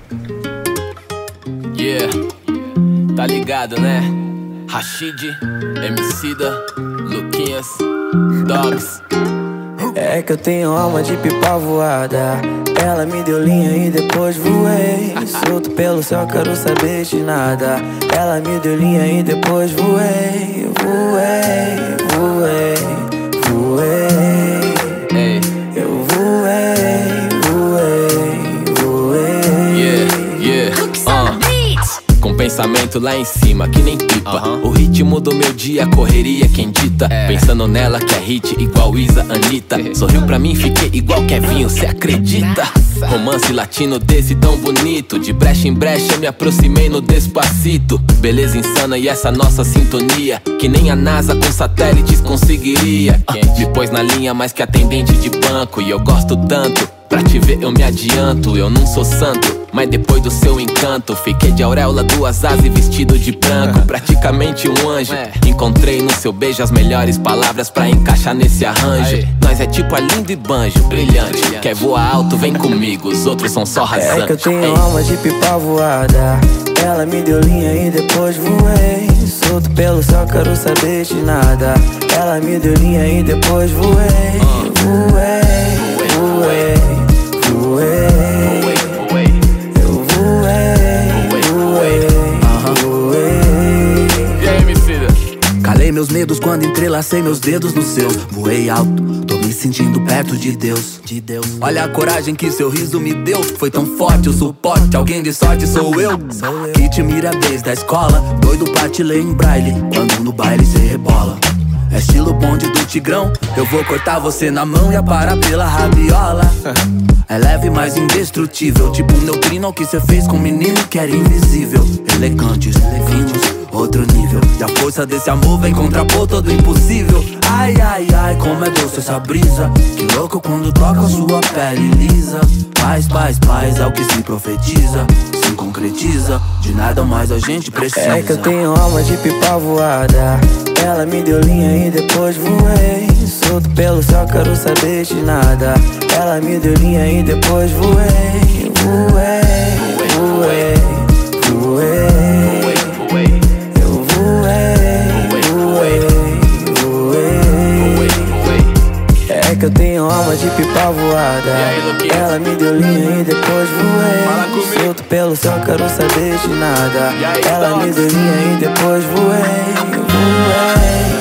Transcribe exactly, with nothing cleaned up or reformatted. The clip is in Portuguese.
Yeah, tá ligado, né? Rashid, Emicida, Luquinhas, Dogs. É que eu tenho alma de pipa voada. Ela me deu linha e depois voei. Solto pelo céu, quero saber de nada. Ela me deu linha e depois voei. Voei, voei, voei. Ei. Eu voei, voei, voei. Yeah, yeah, uh. Com pensamento lá em cima, que nem pipa. uh-huh. O ritmo do meu dia, correria quem dita. é. Pensando nela que é hit igual Isa, Anitta. Sorriu pra mim, fiquei igual Kevinho, cê acredita? Romance latino desse tão bonito. De brecha em brecha eu me aproximei no Despacito. Beleza insana e essa nossa sintonia, que nem a NASA com satélites conseguiria. uh, Me pôs na linha mais que atendente de banco. E eu gosto tanto, pra te ver eu me adianto. Eu não sou santo, mas depois do seu encanto fiquei de auréola, duas asas e vestido de branco. Praticamente um anjo. Encontrei no seu beijo as melhores palavras pra encaixar nesse arranjo. Nós é tipo a Lindo e Banjo, brilhante. Quer voar alto, vem comigo, os outros são só rasantes. É que eu tenho alma de pipa voada. Ela me deu linha e depois voei. Solto pelo céu, quero saber de nada. Ela me deu linha e depois voei. Voei, voei, voei. Eu voei, voei, voei. E aí, Emicida? Calei meus medos quando entrelacei meus dedos no seu. Voei alto, tô me sentindo perto de Deus, de Deus. Olha a coragem que seu riso me deu. Foi tão forte o suporte, alguém de sorte sou eu. Que te mira desde a escola, doido pra te ler em braille. Quando no baile cê rebola. É estilo bonde do Tigrão. Eu vou cortar você na mão e aparar pela rabiola. É leve, mas indestrutível. Tipo um neutrino que cê fez com um menino que era invisível. Elegantes, finos, outro nível. E a força desse amor vem contrapor todo impossível. Ai, ai, ai, como é doce essa brisa. Que louco quando toca a sua pele lisa. Paz, paz, paz, é o que se profetiza. Se concretiza, de nada mais a gente precisa. É que eu tenho alma de pipa voada. Ela me deu linha e depois voei. Solto pelo céu, quero saber de nada. Ela me deu linha e depois voei. Voei, voei, voei. Eu voei, voei, voei. É que eu tenho alma de pipa voada. Ela me deu linha e depois voei. Solto pelo céu, quero saber de nada. Ela me deu linha e depois voei. Voei.